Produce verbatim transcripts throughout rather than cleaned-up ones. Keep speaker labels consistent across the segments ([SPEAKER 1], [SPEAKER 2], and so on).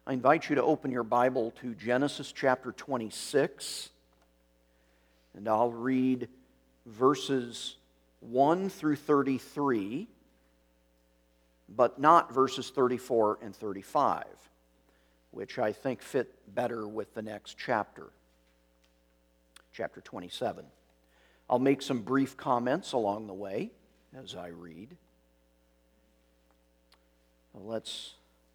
[SPEAKER 1] I invite you to open your Bible to Genesis chapter twenty-six, and I'll read verses one through thirty-three, but not verses thirty-four and thirty-five, which I think fit better with the next chapter, chapter twenty-seven. I'll make some brief comments along the way as I read. Let's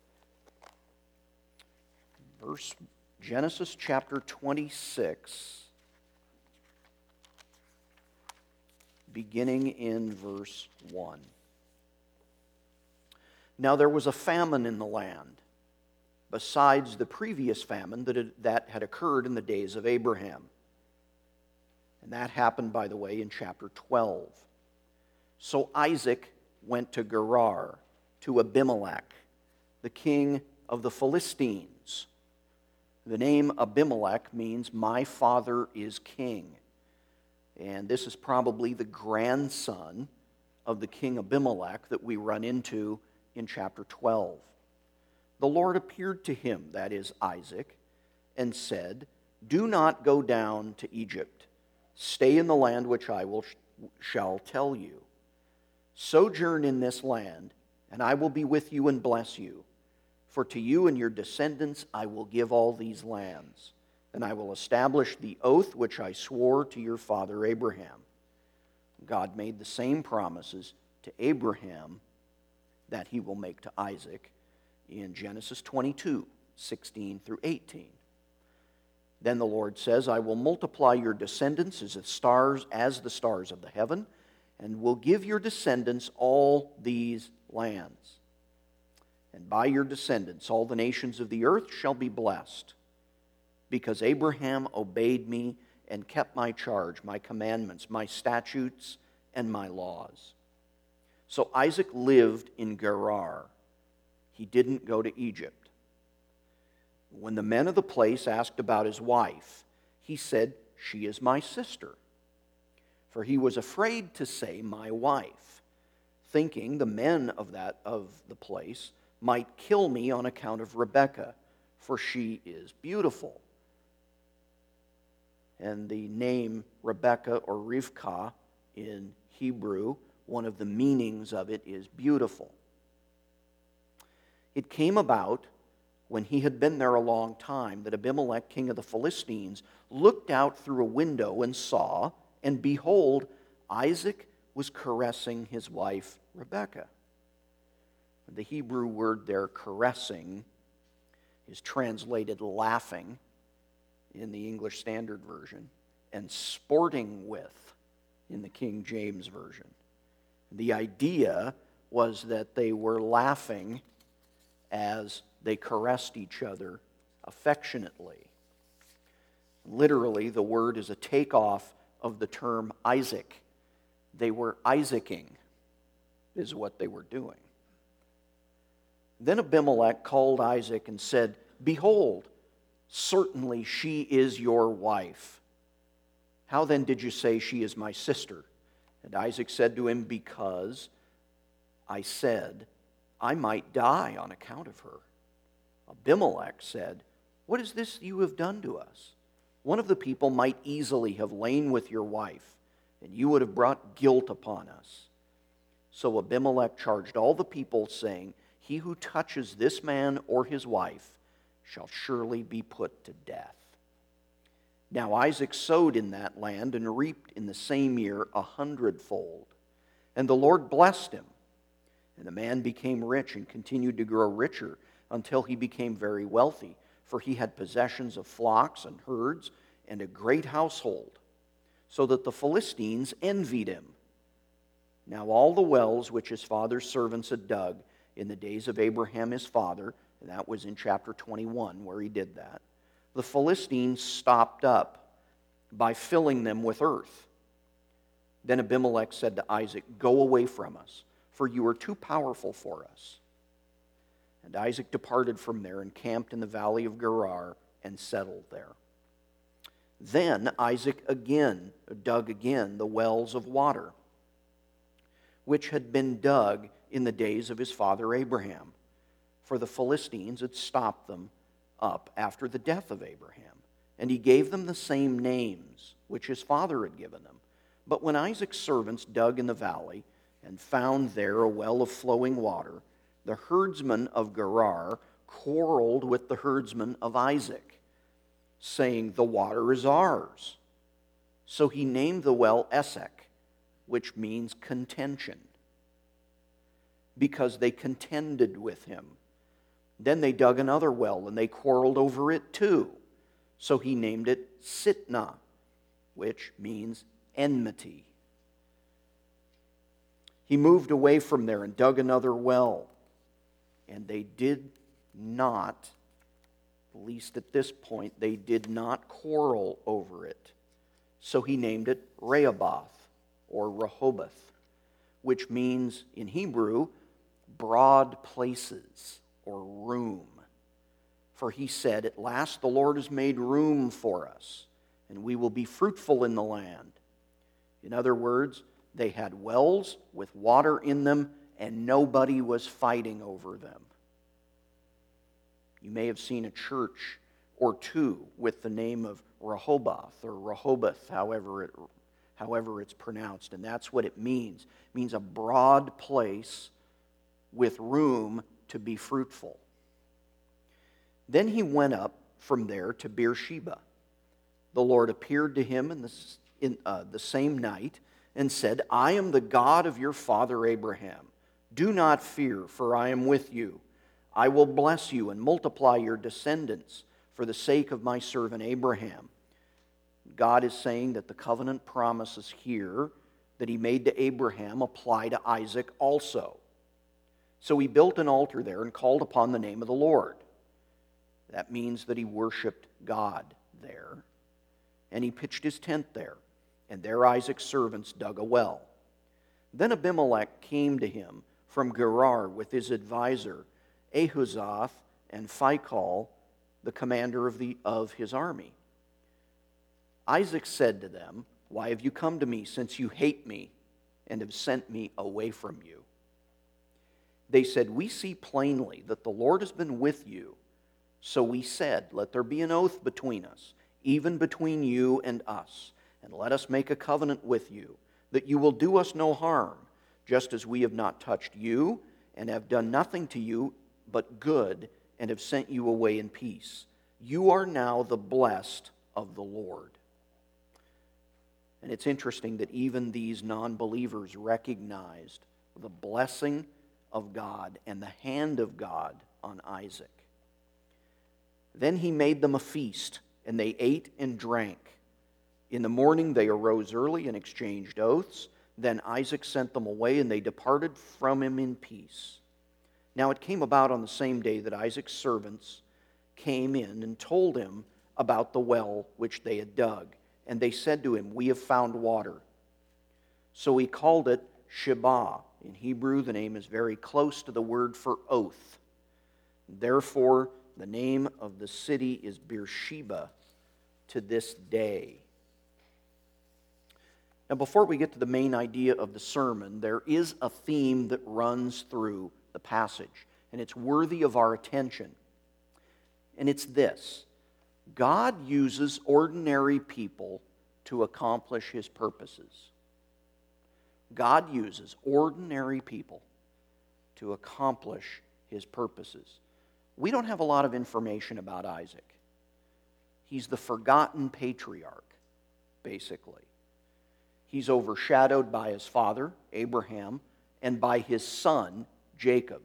[SPEAKER 1] verse Genesis chapter twenty-six, beginning in verse one. Now there was a famine in the land, besides the previous famine that had, that had occurred in the days of Abraham. And that happened, by the way, in chapter twelve. So Isaac went to Gerar, to Abimelech, the king of the Philistines. The name Abimelech means, my father is king. And this is probably the grandson of the king Abimelech that we run into in chapter twelve. The Lord appeared to him, that is Isaac, and said, do not go down to Egypt. Stay in the land which I will shall tell you. Sojourn in this land, and I will be with you and bless you. For to you and your descendants I will give all these lands, and I will establish the oath which I swore to your father Abraham. God made the same promises to Abraham that he will make to Isaac in Genesis twenty-two, sixteen through eighteen. Then the Lord says, I will multiply your descendants as the stars, as the stars of the heaven, and will give your descendants all these lands. And by your descendants all the nations of the earth shall be blessed, because Abraham obeyed me and kept my charge, my commandments, my statutes, and my laws. So Isaac lived in Gerar. He didn't go to Egypt. When the men of the place asked about his wife, he said, she is my sister. For he was afraid to say, my wife, thinking the men of that of the place might kill me on account of Rebekah, for she is beautiful. And the name Rebekah or Rivkah in Hebrew, one of the meanings of it is beautiful. It came about when he had been there a long time that Abimelech, king of the Philistines, looked out through a window and saw, and behold, Isaac was caressing his wife Rebekah. The Hebrew word there, caressing, is translated laughing in the English Standard Version and sporting with in the King James Version. The idea was that they were laughing as they caressed each other affectionately. Literally, the word is a takeoff of the term Isaac. They were Isaacing, is what they were doing. Then Abimelech called Isaac and said, behold, certainly she is your wife. How then did you say she is my sister? And Isaac said to him, because I said, I might die on account of her. Abimelech said, what is this you have done to us? One of the people might easily have lain with your wife, and you would have brought guilt upon us. So Abimelech charged all the people, saying, he who touches this man or his wife shall surely be put to death. Now Isaac sowed in that land and reaped in the same year a hundredfold. And the Lord blessed him. And the man became rich and continued to grow richer until he became very wealthy, for he had possessions of flocks and herds and a great household, so that the Philistines envied him. Now all the wells which his father's servants had dug in the days of Abraham his father, and that was in chapter twenty-one where he did that, the Philistines stopped up by filling them with earth. Then Abimelech said to Isaac, go away from us, for you are too powerful for us. And Isaac departed from there and camped in the valley of Gerar and settled there. Then Isaac again dug again the wells of water, which had been dug in the days of his father Abraham, for the Philistines had stopped them up after the death of Abraham, and he gave them the same names which his father had given them. But when Isaac's servants dug in the valley and found there a well of flowing water, the herdsmen of Gerar quarreled with the herdsmen of Isaac, saying, "The water is ours." So he named the well Esek, which means contention, because they contended with him. Then they dug another well, and they quarreled over it too. So he named it Sitnah, which means enmity. He moved away from there and dug another well, and they did not, at least at this point, they did not quarrel over it. So he named it Rehoboth, or Rehoboth, which means in Hebrew, broad places, or room. For he said, "At last the Lord has made room for us, and we will be fruitful in the land." In other words, they had wells with water in them, and nobody was fighting over them. You may have seen a church or two with the name of Rehoboth, or Rehoboth, however, it, however it's pronounced, and that's what it means. It means a broad place with room to be fruitful. Then he went up from there to Beersheba. The Lord appeared to him in the, in, uh, the same night and said, "I am the God of your father Abraham. Do not fear, for I am with you. I will bless you and multiply your descendants for the sake of my servant Abraham." God is saying that the covenant promises here that he made to Abraham apply to Isaac also. So he built an altar there and called upon the name of the Lord. That means that he worshiped God there. And he pitched his tent there. And there Isaac's servants dug a well. Then Abimelech came to him from Gerar with his advisor, Ahuzath and Phicol, the commander of, the, of his army. Isaac said to them, "Why have you come to me, since you hate me and have sent me away from you?" They said, "We see plainly that the Lord has been with you. So we said, 'Let there be an oath between us, even between you and us, and let us make a covenant with you, that you will do us no harm, just as we have not touched you, and have done nothing to you but good, and have sent you away in peace. You are now the blessed of the Lord.'" And it's interesting that even these non-believers recognized the blessing of God and the hand of God on Isaac. Then he made them a feast, and they ate and drank. In the morning they arose early and exchanged oaths. Then Isaac sent them away, and they departed from him in peace. Now it came about on the same day that Isaac's servants came in and told him about the well which they had dug. And they said to him, "We have found water." So he called it Sheba. In Hebrew, the name is very close to the word for oath. Therefore, the name of the city is Beersheba to this day. Now, before we get to the main idea of the sermon, there is a theme that runs through the passage, and it's worthy of our attention. And it's this: God uses ordinary people to accomplish his purposes. God uses ordinary people to accomplish his purposes. We don't have a lot of information about Isaac. He's the forgotten patriarch, basically. He's overshadowed by his father, Abraham, and by his son, Jacob.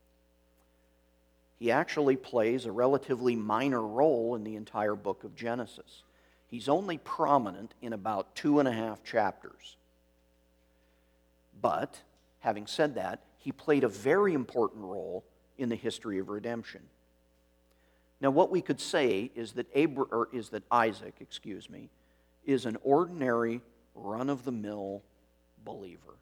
[SPEAKER 1] He actually plays a relatively minor role in the entire book of Genesis. He's only prominent in about two and a half chapters. But, having said that, he played a very important role in the history of redemption. Now, what we could say is that Abra- or is that Isaac, excuse me, is an ordinary, run-of-the-mill believer.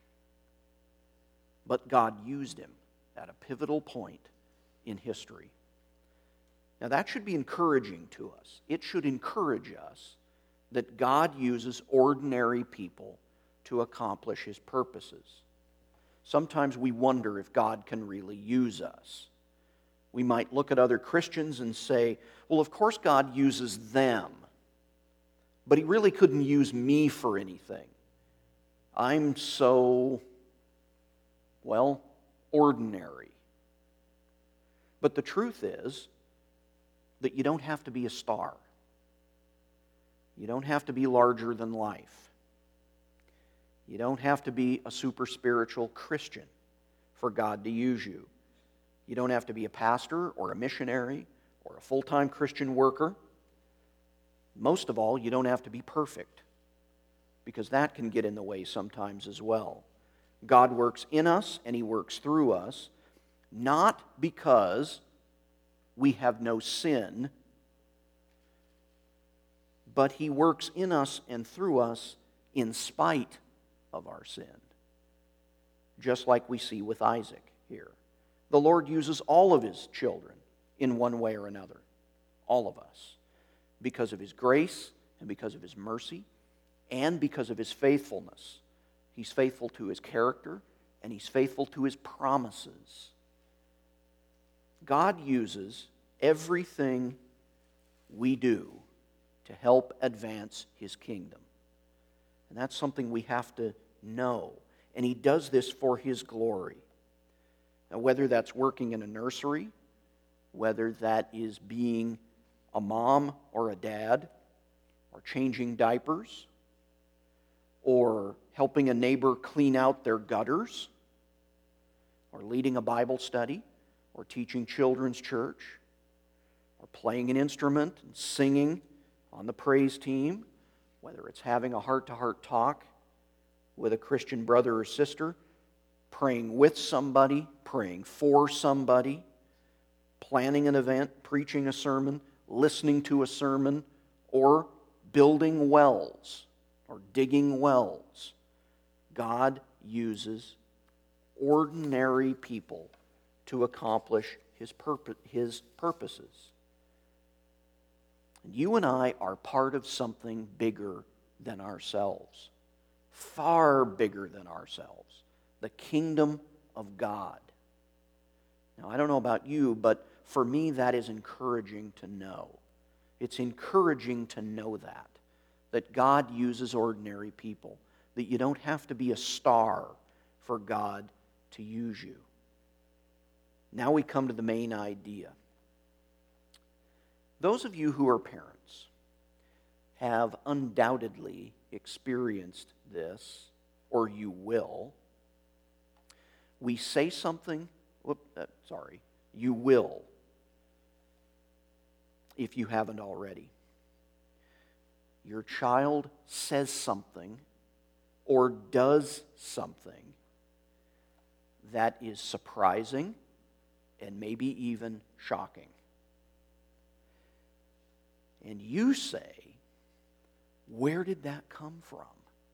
[SPEAKER 1] But God used him at a pivotal point in history. Now, that should be encouraging to us. It should encourage us that God uses ordinary people to accomplish his purposes. Sometimes we wonder if God can really use us. We might look at other Christians and say, well, of course God uses them, but he really couldn't use me for anything. I'm so, well, ordinary. But the truth is that you don't have to be a star. You don't have to be larger than life. You don't have to be a super spiritual Christian for God to use you. You don't have to be a pastor or a missionary or a full-time Christian worker. Most of all, you don't have to be perfect, because that can get in the way sometimes as well. God works in us and he works through us, not because we have no sin, but he works in us and through us in spite of our sin. Just like we see with Isaac here. The Lord uses all of his children in one way or another. All of us. Because of his grace and because of his mercy and because of his faithfulness. He's faithful to his character and he's faithful to his promises. God uses everything we do to help advance his kingdom. And that's something we have to know. And he does this for his glory. Now, whether that's working in a nursery, whether that is being a mom or a dad, or changing diapers, or helping a neighbor clean out their gutters, or leading a Bible study, or teaching children's church, or playing an instrument and singing on the praise team, whether it's having a heart-to-heart talk with a Christian brother or sister, praying with somebody, praying for somebody, planning an event, preaching a sermon, listening to a sermon, or building wells or digging wells. God uses ordinary people to accomplish his, purpo- his purposes. And you and I are part of something bigger than ourselves. Far bigger than ourselves. The kingdom of God. Now, I don't know about you, but for me that is encouraging to know. It's encouraging to know that. That God uses ordinary people. That you don't have to be a star for God to use you. Now we come to the main idea. Those of you who are parents have undoubtedly experienced this, or you will. We say something, whoop, uh, sorry, you will, if you haven't already. Your child says something or does something that is surprising and maybe even shocking. And you say, where did that come from?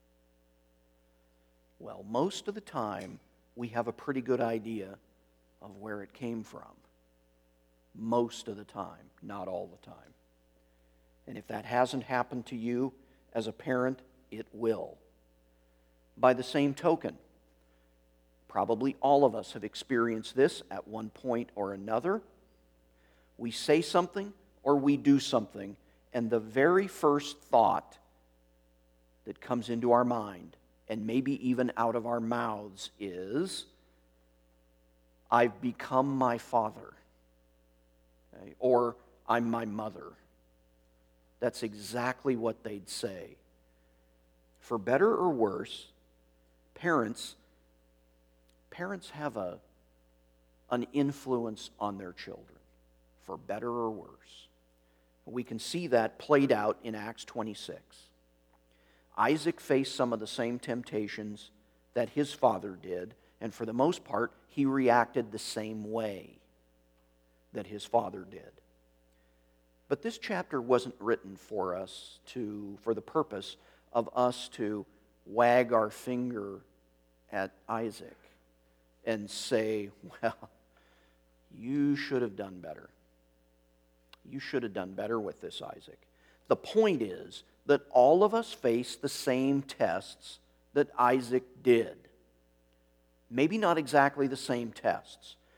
[SPEAKER 1] Well, most of the time, we have a pretty good idea of where it came from. Most of the time, not all the time. And if that hasn't happened to you as a parent, it will. By the same token, probably all of us have experienced this at one point or another. We say something or we do something, and the very first thought that comes into our mind, and maybe even out of our mouths, is, I've become my father. Okay? Or, I'm my mother. That's exactly what they'd say. For better or worse, parents, parents have a, an influence on their children, for better or worse. We can see that played out in Acts twenty-six. Isaac faced some of the same temptations that his father did, and for the most part, he reacted the same way that his father did. But this chapter wasn't written for us to, for the purpose of us to wag our finger at Isaac and say, well, you should have done better. You should have done better with this, Isaac. The point is that all of us face the same tests that Isaac did. Maybe not exactly the same tests.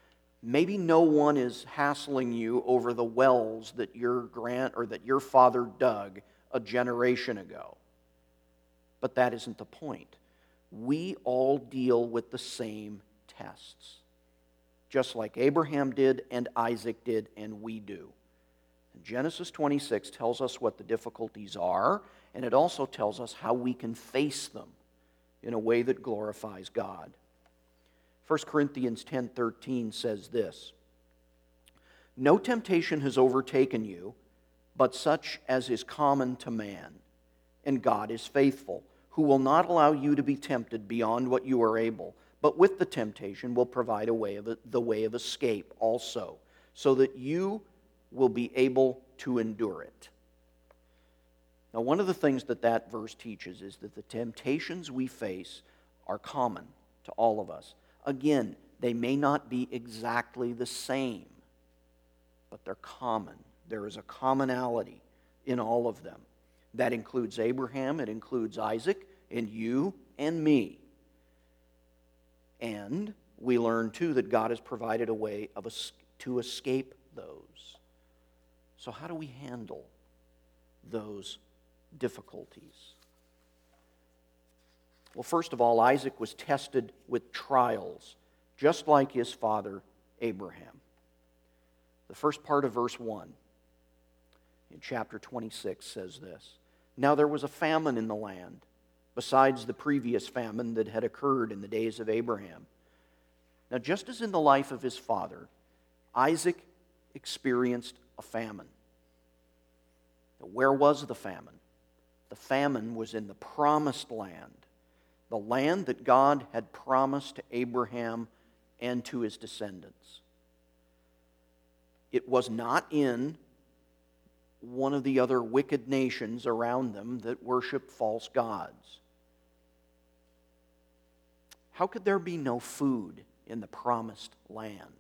[SPEAKER 1] Maybe no one is hassling you over the wells that your grand or that your father dug a generation ago. But that isn't the point. We all deal with the same tests, just like Abraham did and Isaac did and we do. And Genesis twenty-six tells us what the difficulties are, and it also tells us how we can face them in a way that glorifies God. First Corinthians ten thirteen says this, "No temptation has overtaken you, but such as is common to man. And God is faithful, who will not allow you to be tempted beyond what you are able, but with the temptation will provide a way of the way of escape also, so that you will be able to endure it." Now, one of the things that that verse teaches is that the temptations we face are common to all of us. Again, they may not be exactly the same, but they're common. There is a commonality in all of them. That includes Abraham, it includes Isaac, and you and me. And we learn, too, that God has provided a way of es- to escape those. So how do we handle those difficulties? Well, first of all, Isaac was tested with trials, just like his father Abraham. The first part of verse one in chapter twenty-six says this, "Now there was a famine in the land, besides the previous famine that had occurred in the days of Abraham." Now, just as in the life of his father, Isaac experienced a famine. Now, where was the famine? The famine was in the promised land, the land that God had promised to Abraham and to his descendants. It was not in one of the other wicked nations around them that worship false gods. How could there be no food in the promised land?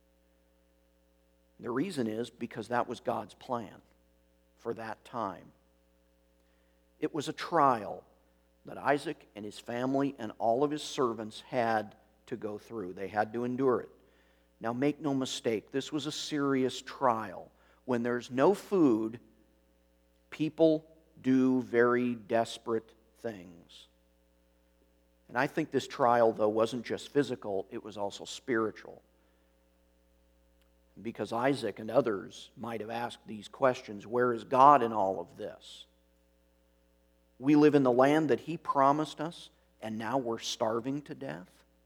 [SPEAKER 1] The reason is because that was God's plan for that time. It was a trial that Isaac and his family and all of his servants had to go through. They had to endure it. Now, make no mistake, this was a serious trial. When there's no food, people do very desperate things. And I think this trial, though, wasn't just physical, it was also spiritual. Because Isaac and others might have asked these questions, where is God in all of this? We live in the land that He promised us, and now we're starving to death.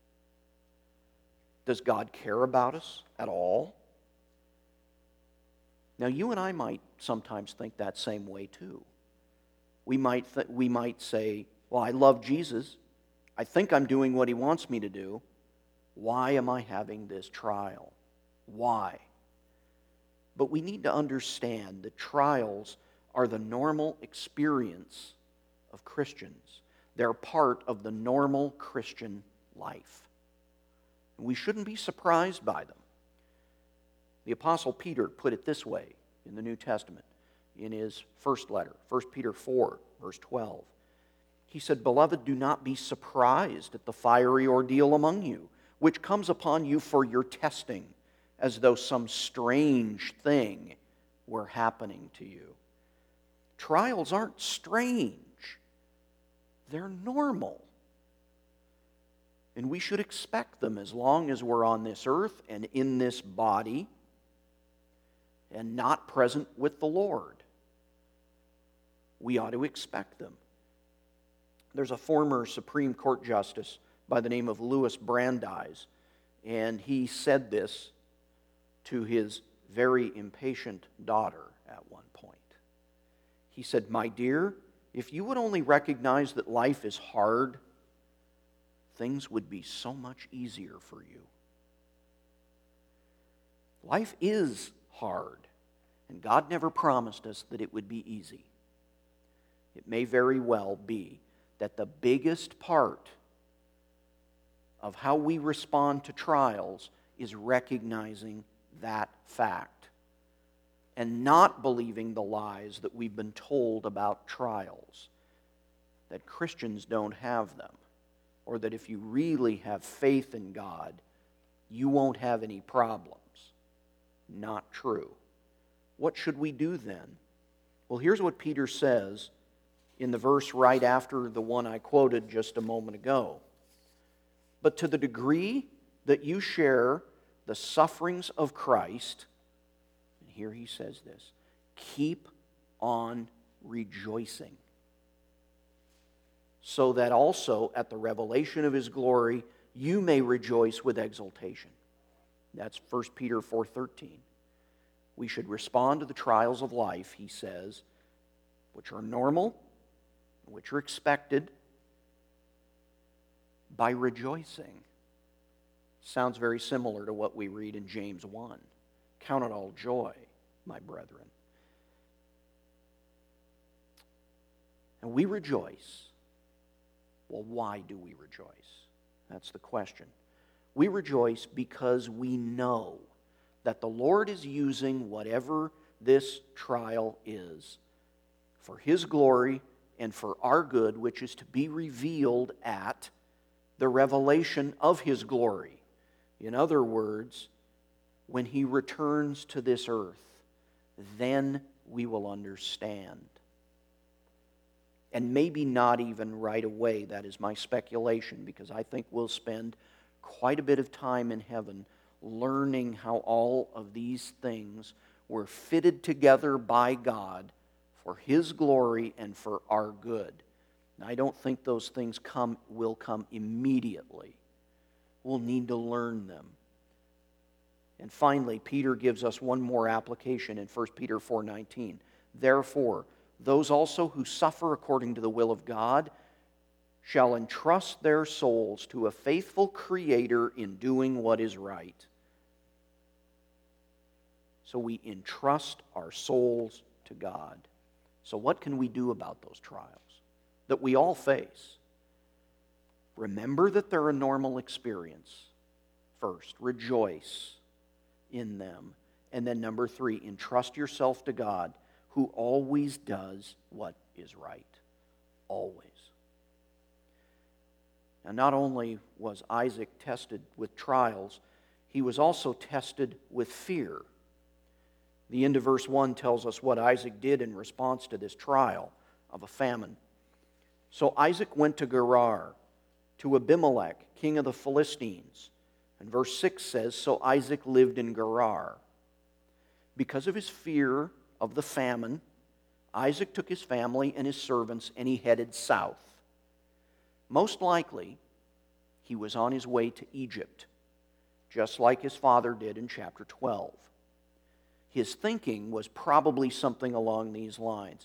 [SPEAKER 1] Does God care about us at all? Now, you and I might sometimes think that same way too. We might, th- we might say, well, I love Jesus. I think I'm doing what He wants me to do. Why am I having this trial? Why? But we need to understand that trials are the normal experience of Christians. They're part of the normal Christian life. We shouldn't be surprised by them. The Apostle Peter put it this way in the New Testament, in his first letter, First Peter four, verse twelve. He said, "Beloved, do not be surprised at the fiery ordeal among you, which comes upon you for your testing, as though some strange thing were happening to you." Trials aren't strange. They're normal. And we should expect them as long as we're on this earth and in this body and not present with the Lord. We ought to expect them. There's a former Supreme Court Justice by the name of Louis Brandeis, and he said this to his very impatient daughter at one point. He said, "My dear, if you would only recognize that life is hard, things would be so much easier for you." Life is hard, and God never promised us that it would be easy. It may very well be that the biggest part of how we respond to trials is recognizing that fact and not believing the lies that we've been told about trials, that Christians don't have them, or that if you really have faith in God, you won't have any problems. Not true. What should we do then? Well, here's what Peter says in the verse right after the one I quoted just a moment ago. But to the degree that you share the sufferings of Christ, and here he says this, keep on rejoicing, so that also at the revelation of his glory you may rejoice with exultation. That's First Peter four thirteen. We should respond to the trials of life, he says, which are normal, which are expected, by rejoicing. Sounds very similar to what we read in James one. Count it all joy, my brethren. And we rejoice. Well, why do we rejoice? That's the question. We rejoice because we know that the Lord is using whatever this trial is for His glory and for our good, which is to be revealed at the revelation of His glory. In other words, when He returns to this earth, then we will understand. And maybe not even right away, that is my speculation, because I think we'll spend quite a bit of time in heaven learning how all of these things were fitted together by God for His glory and for our good. And I don't think those things come will come immediately. We'll need to learn them. And finally, Peter gives us one more application in First Peter four nineteen. Therefore, those also who suffer according to the will of God shall entrust their souls to a faithful Creator in doing what is right. So we entrust our souls to God. So what can we do about those trials that we all face? Remember that they're a normal experience. First, rejoice in them. And then number three, entrust yourself to God, who always does what is right. Always. Now, not only was Isaac tested with trials, he was also tested with fear. The end of verse one tells us what Isaac did in response to this trial of a famine. So Isaac went to Gerar, to Abimelech, king of the Philistines. And verse six says, so Isaac lived in Gerar. Because of his fear of the famine, Isaac took his family and his servants and he headed south. Most likely, he was on his way to Egypt, just like his father did in chapter twelve. His thinking was probably something along these lines.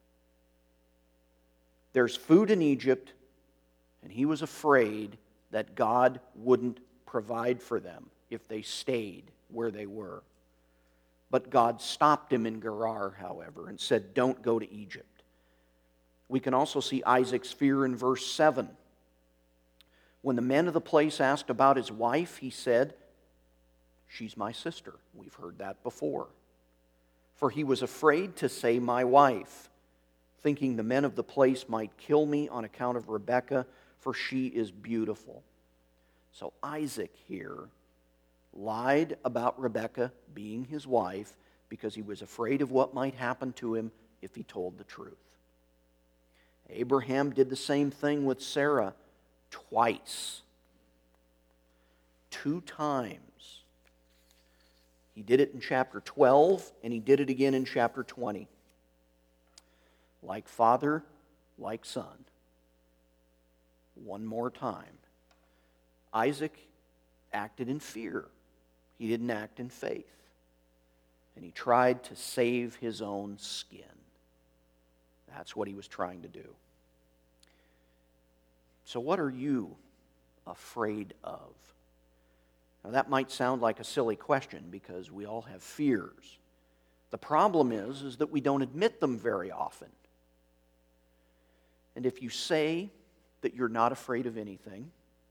[SPEAKER 1] There's food in Egypt, and he was afraid that God wouldn't provide for them if they stayed where they were. But God stopped him in Gerar, however, and said, don't go to Egypt. We can also see Isaac's fear in verse seven. When the men of the place asked about his wife, he said, she's my sister. We've heard that before. For he was afraid to say my wife, thinking the men of the place might kill me on account of Rebekah, for she is beautiful. So Isaac here lied about Rebekah being his wife because he was afraid of what might happen to him if he told the truth. Abraham did the same thing with Sarah twice. Two times. He did it in chapter twelve, and he did it again in chapter twenty. Like father, like son. One more time. Isaac acted in fear. He didn't act in faith. And he tried to save his own skin. That's what he was trying to do. So what are you afraid of? Now that might sound like a silly question because we all have fears. The problem is, is that we don't admit them very often. And if you say that you're not afraid of anything,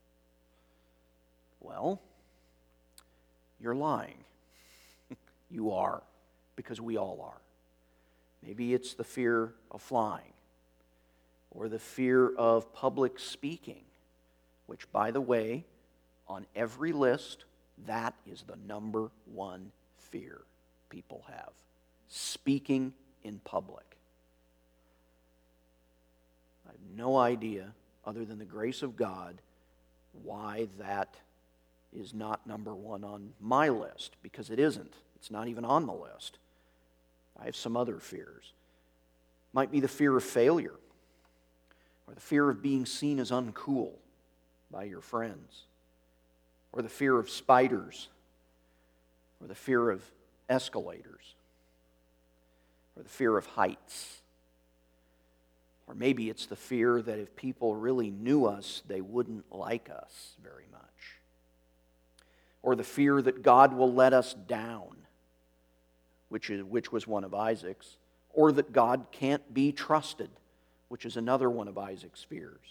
[SPEAKER 1] well, you're lying. You are, because we all are. Maybe it's the fear of flying, or the fear of public speaking, which, by the way, on every list That is the number one fear people have. Speaking in public. I have no idea, other than the grace of God, why that is not number one on my list, because it isn't. It's not even on the list. I have some other fears. Might be the fear of failure, or the fear of being seen as uncool by your friends, or the fear of spiders, or the fear of escalators, or the fear of heights. Or maybe it's the fear that if people really knew us, they wouldn't like us very much. Or the fear that God will let us down, which is, which was one of Isaac's. Or that God can't be trusted, which is another one of Isaac's fears.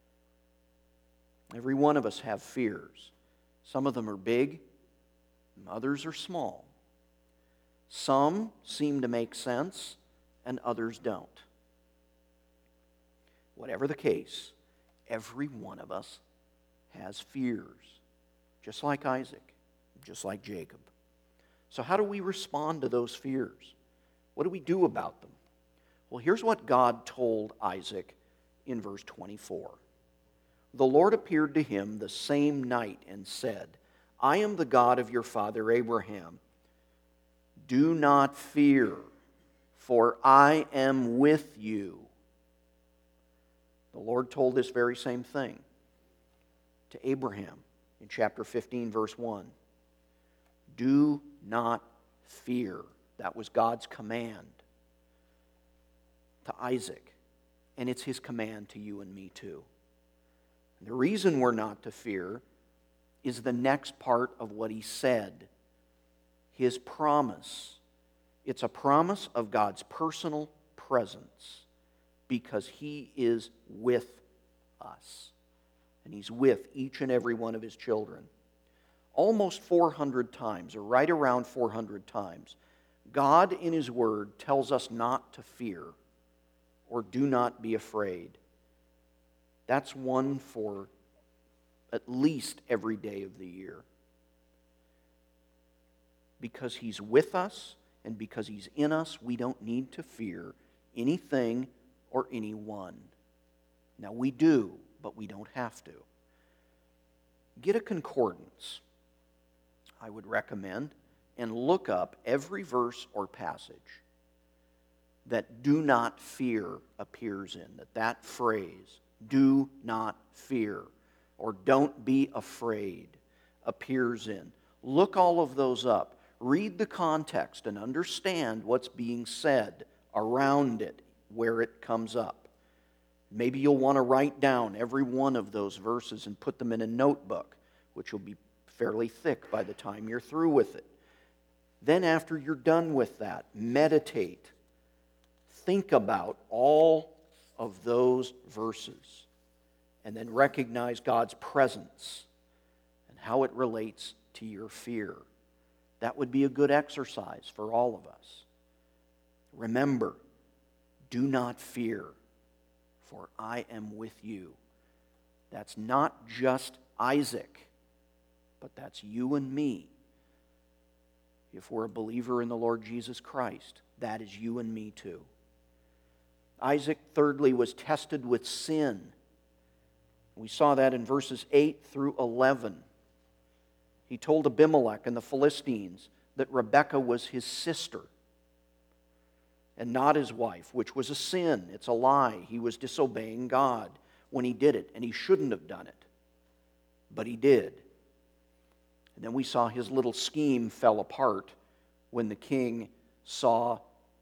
[SPEAKER 1] Every one of us have fears. Some of them are big, and others are small. Some seem to make sense, and others don't. Whatever the case, every one of us has fears, just like Isaac, just like Jacob. So how do we respond to those fears? What do we do about them? Well, here's what God told Isaac in verse twenty-four. The Lord appeared to him the same night and said, I am the God of your father Abraham. Do not fear, for I am with you. The Lord told this very same thing to Abraham in chapter fifteen, verse one. Do not fear. That was God's command to Isaac, and it's His command to you and me too. And the reason we're not to fear is the next part of what He said, His promise. It's a promise of God's personal presence because He is with us, and He's with each and every one of His children. Almost four hundred times, or right around four hundred times, God in His Word tells us not to fear or do not be afraid. That's one for at least every day of the year. Because He's with us and because He's in us, we don't need to fear anything or anyone. Now we do, but we don't have to. Get a concordance, I would recommend, and look up every verse or passage that do not fear appears in, that that phrase, do not fear, or don't be afraid, appears in. Look all of those up. Read the context and understand what's being said around it, where it comes up. Maybe you'll want to write down every one of those verses and put them in a notebook, which will be fairly thick by the time you're through with it. Then after you're done with that, meditate. Think about all of those verses and then recognize God's presence and how it relates to your fear. That would be a good exercise for all of us. Remember, do not fear, for I am with you. That's not just Isaac, but that's you and me. If we're a believer in the Lord Jesus Christ, that is you and me too. Isaac, thirdly, was tested with sin. We saw that in verses eight through eleven. He told Abimelech and the Philistines that Rebekah was his sister and not his wife, which was a sin. It's a lie. He was disobeying God when he did it, and he shouldn't have done it. But he did. And then we saw his little scheme fell apart when the king saw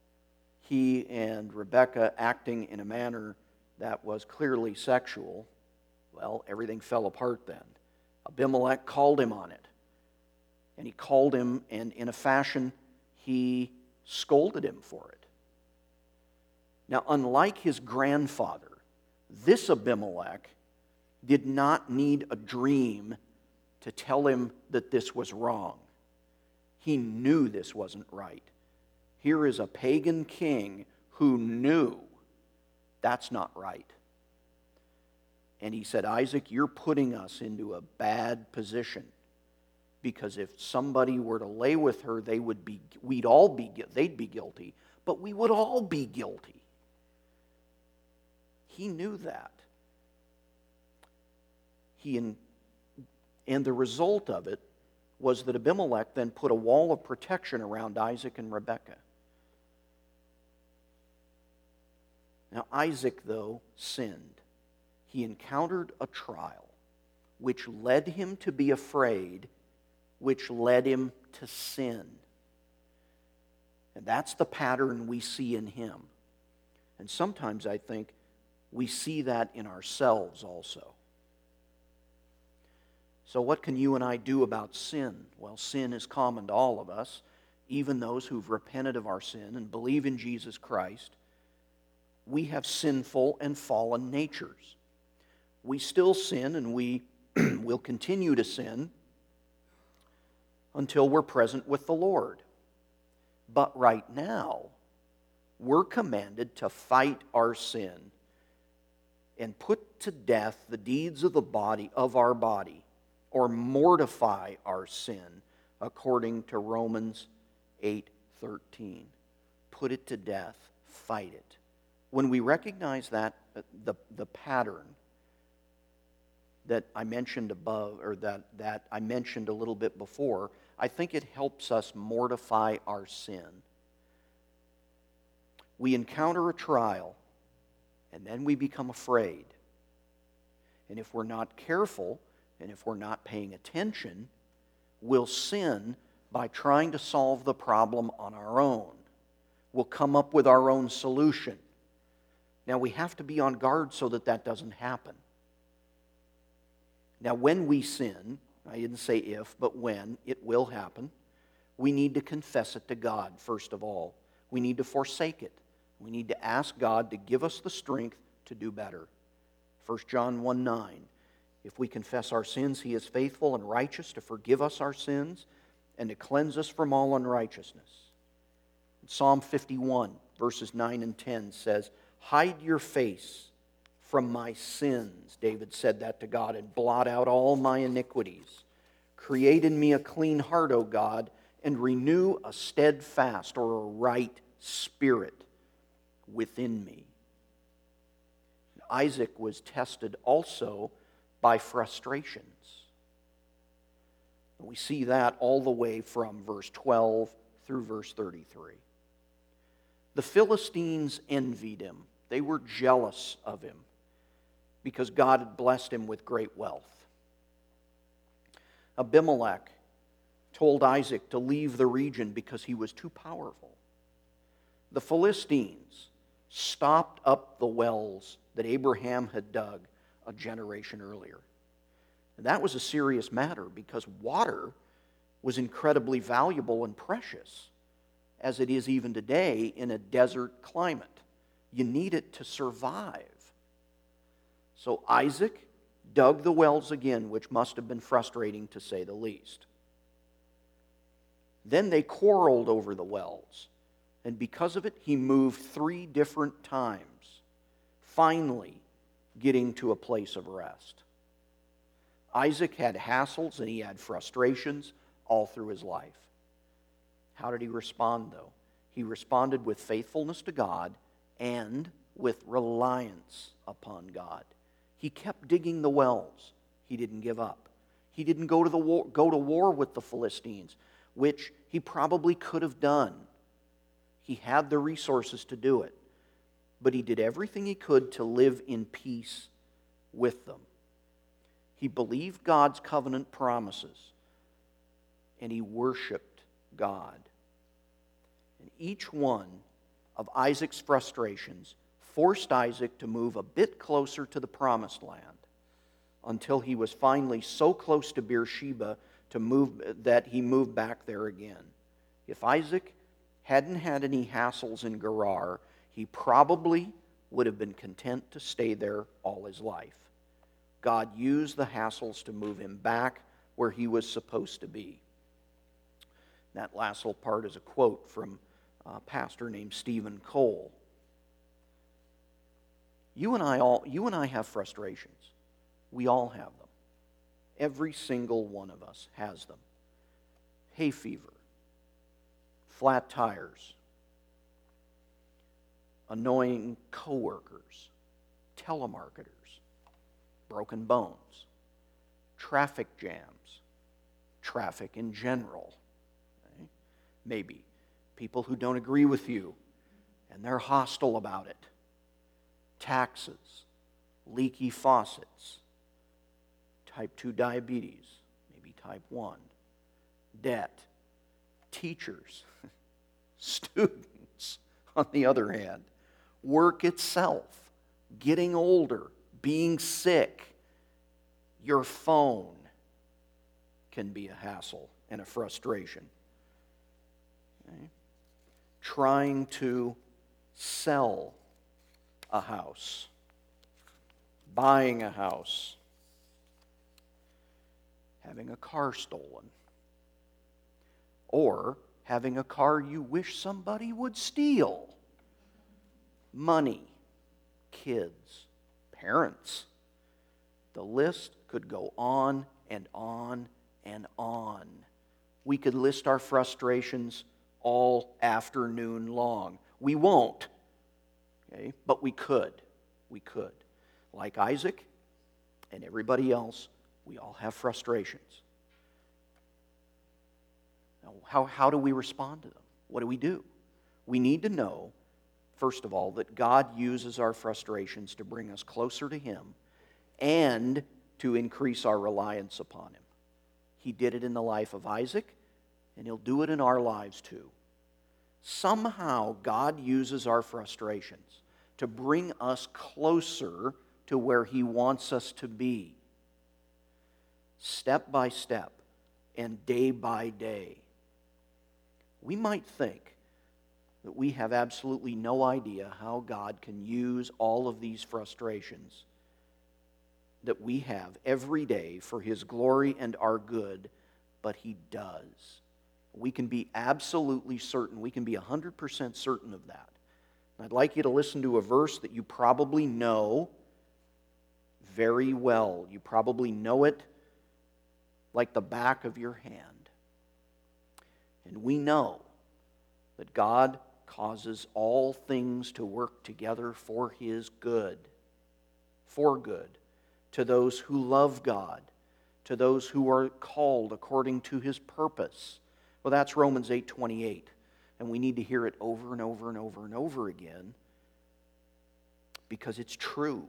[SPEAKER 1] he and Rebekah acting in a manner that was clearly sexual. Well, everything fell apart then. Abimelech called him on it. And he called him, and in a fashion, he scolded him for it. Now, unlike his grandfather, this Abimelech did not need a dream to tell him that this was wrong. He knew this wasn't right. Here is a pagan king who knew that's not right. And he said, Isaac, you're putting us into a bad position because if somebody were to lay with her, they would be, we'd all be, they'd be guilty, but we would all be guilty. He knew that. He in, and the result of it was that Abimelech then put a wall of protection around Isaac and Rebekah. Now Isaac, though, sinned. He encountered a trial which led him to be afraid, which led him to sin. And that's the pattern we see in him. And sometimes I think we see that in ourselves also. So what can you and I do about sin? Well, sin is common to all of us, even those who've repented of our sin and believe in Jesus Christ. We have sinful and fallen natures. We still sin, and we will continue to sin until we're present with the Lord. But right now, we're commanded to fight our sin and put to death the deeds of the body, of our body, or mortify our sin, according to Romans eight thirteen. Put it to death, fight it. When we recognize that, the, the pattern that I mentioned above, or that, that I mentioned a little bit before, I think it helps us mortify our sin. We encounter a trial, and then we become afraid. And if we're not careful, and if we're not paying attention, we'll sin by trying to solve the problem on our own. We'll come up with our own solution. Now, we have to be on guard so that that doesn't happen. Now, when we sin, I didn't say if, but when, it will happen, we need to confess it to God, first of all. We need to forsake it. We need to ask God to give us the strength to do better. First John one nine, if we confess our sins, He is faithful and righteous to forgive us our sins and to cleanse us from all unrighteousness. Psalm fifty-one, verses nine and ten says, hide your face from my sins, David said that to God, and blot out all my iniquities. Create in me a clean heart, O God, and renew a steadfast or a right spirit within me. Isaac was tested also by frustrations. We see that all the way from verse twelve through verse thirty-three. The Philistines envied him. They were jealous of him because God had blessed him with great wealth. Abimelech told Isaac to leave the region because he was too powerful. The Philistines stopped up the wells that Abraham had dug a generation earlier. And that was a serious matter because water was incredibly valuable and precious, as it is even today in a desert climate. You need it to survive. So Isaac dug the wells again, which must have been frustrating to say the least. Then they quarreled over the wells, and because of it, he moved three different times, finally getting to a place of rest. Isaac had hassles and he had frustrations all through his life. How did he respond, though? He responded with faithfulness to God and with reliance upon God. He kept digging the wells. He didn't give up. He didn't go to the war, go to war with the Philistines, which he probably could have done. He had the resources to do it. But he did everything he could to live in peace with them. He believed God's covenant promises, and he worshiped God. And each one of Isaac's frustrations forced Isaac to move a bit closer to the promised land until he was finally so close to Beersheba to move that he moved back there again. If Isaac hadn't had any hassles in Gerar, he probably would have been content to stay there all his life. God used the hassles to move him back where he was supposed to be. That last little part is a quote from a pastor named Stephen Cole. You and I all, you and I have frustrations. We all have them. Every single one of us has them. hay fever, flat tires, annoying coworkers, telemarketers, broken bones, traffic jams, traffic in general. Okay? Maybe people who don't agree with you and they're hostile about it. Taxes, leaky faucets, type two diabetes, maybe type one, debt, teachers, students, on the other hand, work itself, getting older, being sick, your phone can be a hassle and a frustration. Okay? Trying to sell a house, buying a house, having a car stolen, or having a car you wish somebody would steal, money, kids, parents. The list could go on and on and on. We could list our frustrations all afternoon long. We won't, okay? But we could. We could. Like Isaac and everybody else, we all have frustrations. Now, how, how do we respond to them? What do we do? We need to know, first of all, that God uses our frustrations to bring us closer to Him and to increase our reliance upon Him. He did it in the life of Isaac, and He'll do it in our lives too. Somehow, God uses our frustrations to bring us closer to where He wants us to be. Step by step and day by day. We might think that we have absolutely no idea how God can use all of these frustrations that we have every day for His glory and our good, but He does. We can be absolutely certain, we can be one hundred percent certain of that. And I'd like you to listen to a verse that you probably know very well. You probably know it like the back of your hand. And we know that God causes all things to work together for His good. For good. To those who love God. To those who are called according to His purpose. Well, that's Romans eight twenty-eight. And we need to hear it over and over and over and over again because it's true.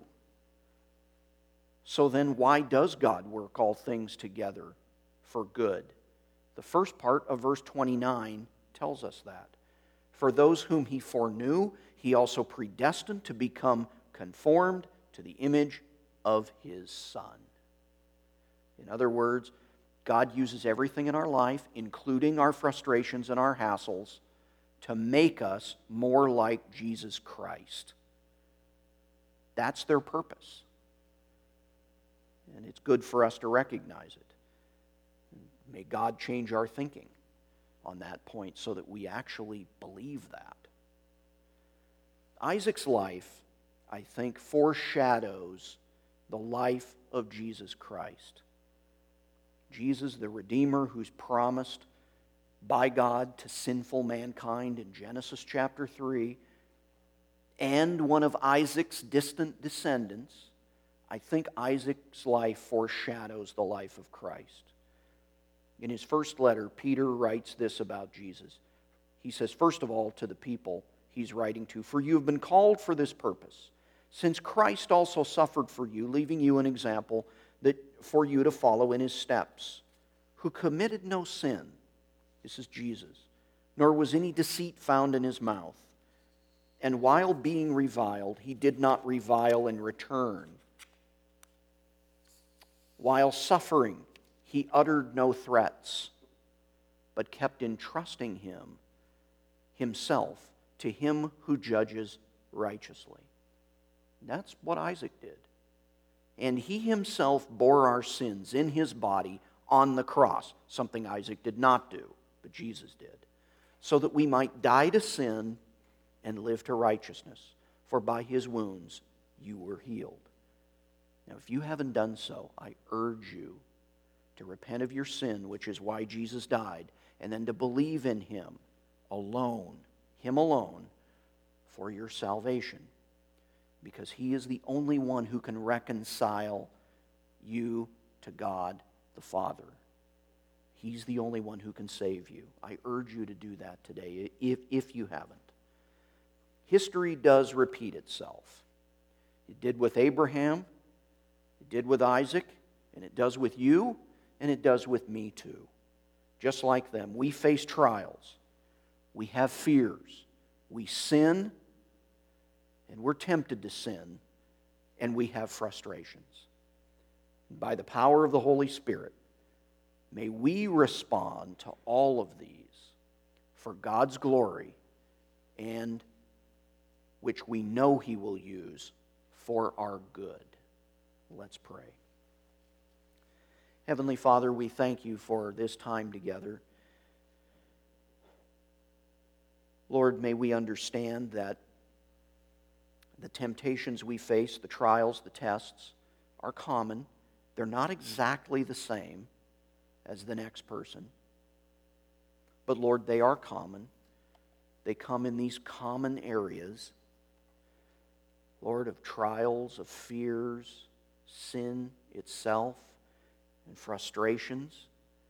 [SPEAKER 1] So then why does God work all things together for good? The first part of verse twenty-nine tells us that. For those whom He foreknew, He also predestined to become conformed to the image of His Son. In other words, God uses everything in our life, including our frustrations and our hassles, to make us more like Jesus Christ. That's their purpose. And it's good for us to recognize it. May God change our thinking on that point so that we actually believe that. Isaac's life, I think, foreshadows the life of Jesus Christ. Jesus, the Redeemer, who's promised by God to sinful mankind in Genesis chapter three, and one of Isaac's distant descendants. I think Isaac's life foreshadows the life of Christ. In his first letter, Peter writes this about Jesus. He says, first of all, to the people he's writing to, "For you have been called for this purpose, since Christ also suffered for you, leaving you an example that for you to follow in His steps, who committed no sin," this is Jesus, "nor was any deceit found in His mouth. And while being reviled, He did not revile in return. While suffering, He uttered no threats, but kept entrusting Him, Himself, to Him who judges righteously." That's what Isaac did. And He Himself bore our sins in His body on the cross, something Isaac did not do, but Jesus did, so that we might die to sin and live to righteousness. For by His wounds you were healed. Now, if you haven't done so, I urge you to repent of your sin, which is why Jesus died, and then to believe in Him alone, Him alone, for your salvation. Because He is the only one who can reconcile you to God the Father. He's the only one who can save you. I urge you to do that today, if, if you haven't. History does repeat itself. It did with Abraham, it did with Isaac, and it does with you, and it does with me too. Just like them, we face trials, we have fears, we sin, and we're tempted to sin, and we have frustrations. By the power of the Holy Spirit, may we respond to all of these for God's glory, and which we know He will use for our good. Let's pray. Heavenly Father, we thank You for this time together. Lord, may we understand that the temptations we face, the trials, the tests, are common. They're not exactly the same as the next person. But Lord, they are common. They come in these common areas, Lord, of trials, of fears, sin itself, and frustrations.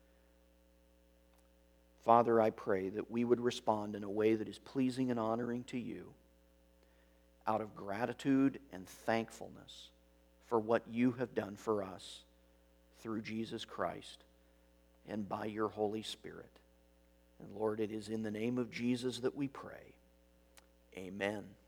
[SPEAKER 1] Father, I pray that we would respond in a way that is pleasing and honoring to You, out of gratitude and thankfulness for what You have done for us through Jesus Christ and by Your Holy Spirit. And Lord, it is in the name of Jesus that we pray. Amen.